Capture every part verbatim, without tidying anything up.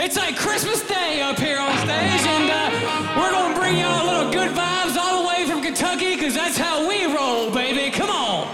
It's like Christmas Day up here on stage, and uh, we're gonna bring y'all a little good vibes all the way from Kentucky, because that's how we roll, baby. Come on.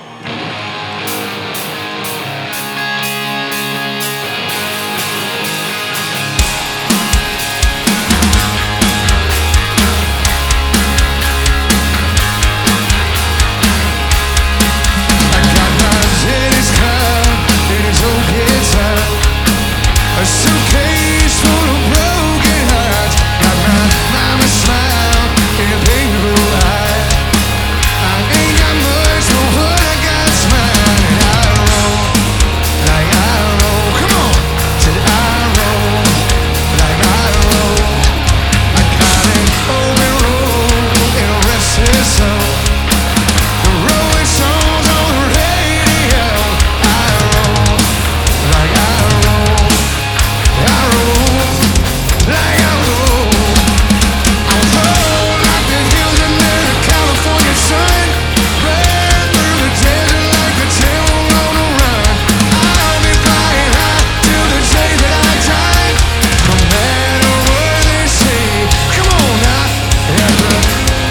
A suitcase full of broken hearts. Got my mama smile in a painful eye. I ain't got much, but what I got is mine. And I roll like I roll. Come on, said I roll like I roll. I got an open road in a restless soul. The rolling songs on the radio. I roll like I roll. I roll like I roll. I roll like the hills under the California sun. Burn through the desert like a tail on a run. I'll be flying high till the day that I die. No matter what they say. Come on now, yeah, bro.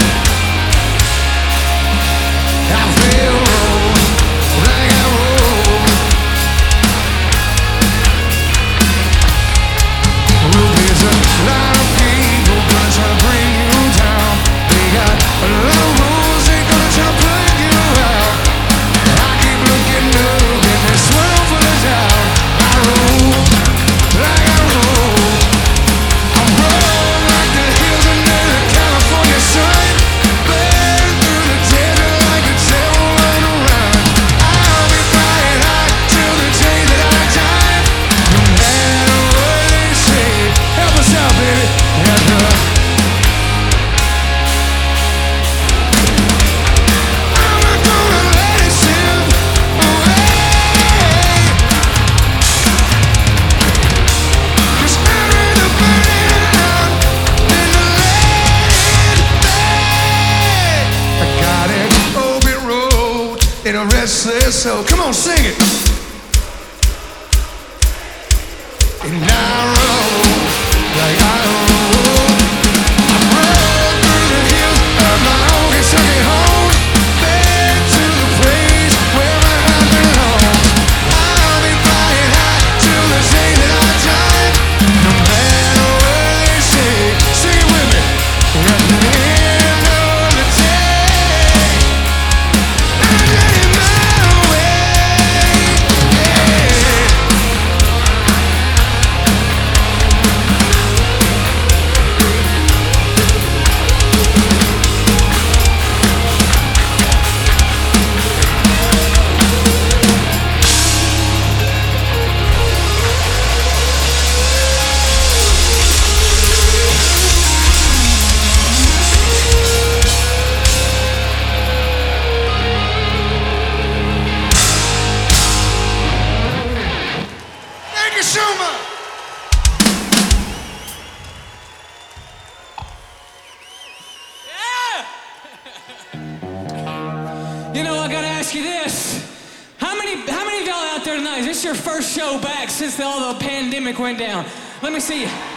I feel roll like I roll. There's a lot of people gonna try to bring you down. They got a lot of rules, they gonna try to plug you out. I keep looking up in this world full of doubt. I roll like I roll. I roll like the hills under the California sun. Burn through the desert like a tail on a run. I'll be flying high till the day that I die. No matter what they say. Help us out, baby. Yeah, girl. I'm not gonna let it slip away. 'Cause I'd rather burn it out than to let it burn. I got an open road in a restless soul. Come on, sing it. And I roll like I roll. I roll through the hills of my own Kentucky home. Back to the place where my heart belongs. I'll be flying high till the day that I die. No matter what they say. Sing it with me. At the end of the day, I'm getting my way. Yeah. Thank you so much. Yeah! You know, I gotta ask you this. How many, how many of y'all out there tonight, is this your first show back since all the pandemic went down? Let me see you.